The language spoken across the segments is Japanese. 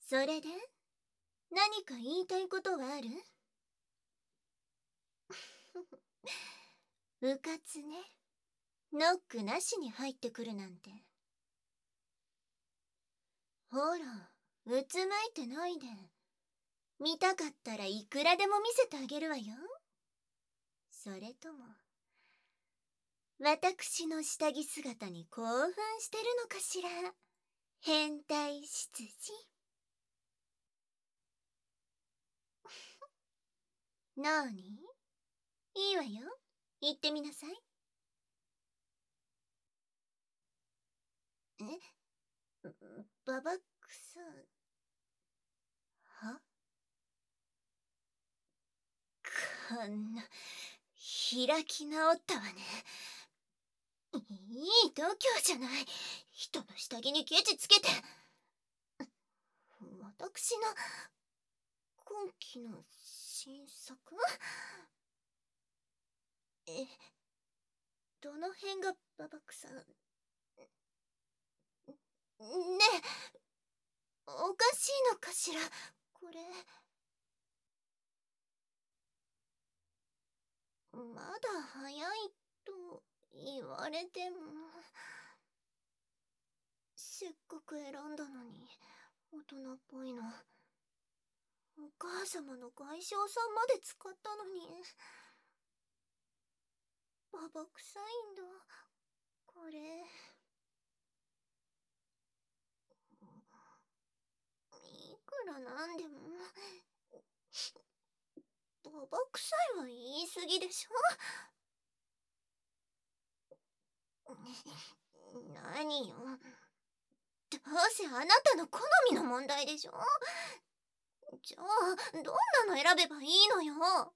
それで何か言いたいことはある？うかつね。ノックなしに入ってくるなんて。ほら、うつむいてないで。見たかったらいくらでも見せてあげるわよ。それとも、私の下着姿に興奮してるのかしら。変態執事。なーに？いいわよ。言ってみなさい。え？ババックさん。は？こんな、開き直ったわね。いい度胸じゃない。人の下着にケチつけて。私の今期の新作？え、どの辺がババックさん？ねえ、おかしいのかしら、これ。まだ早いと言われても。せっかく選んだのに、大人っぽいの。お母様の外傷さんまで使ったのに。ババ臭いんだ、これ。いくらなんでも、ババ臭いは言い過ぎでしょ。何よ。どうせあなたの好みの問題でしょ。じゃあ、どんなの選べばいいのよ。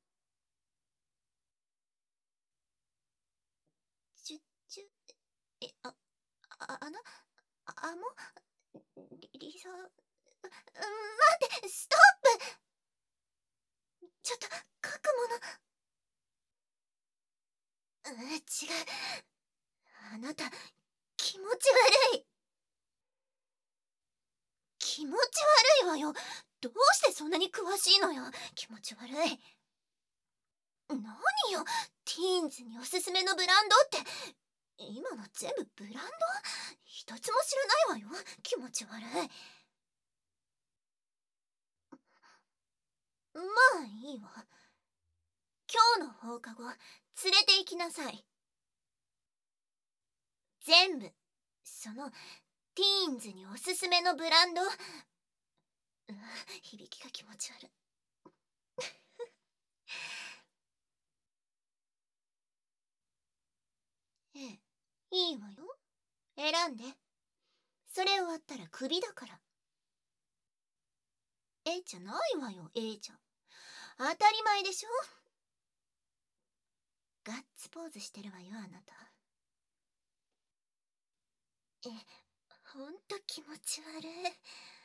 ちゅ、ちゅ、あの、リサ、待って、ストップ。ちょっと、書くもの。違う。あなた、気持ち悪い。気持ち悪いわよ。どうしてそんなに詳しいのよ。気持ち悪い。何よ、ティーンズにおすすめのブランドって。今の全部ブランド？一つも知らないわよ。気持ち悪い。まあいいわ。今日の放課後、連れて行きなさい。全部。その、ティーンズにおすすめのブランド。響きが気持ち悪い。ええ、いいわよ。選んで。それ終わったらクビだから。じゃないわよ、じゃ。当たり前でしょ。ガッツポーズしてるわよ、あなた。ほんと気持ち悪い。